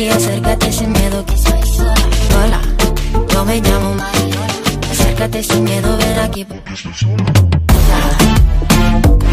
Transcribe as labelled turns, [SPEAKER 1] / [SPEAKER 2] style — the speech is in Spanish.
[SPEAKER 1] aquí, acércate sin miedo, que soy sola. Hola, yo me llamo Mariola. Acércate sin miedo, ven aquí porque estoy sola.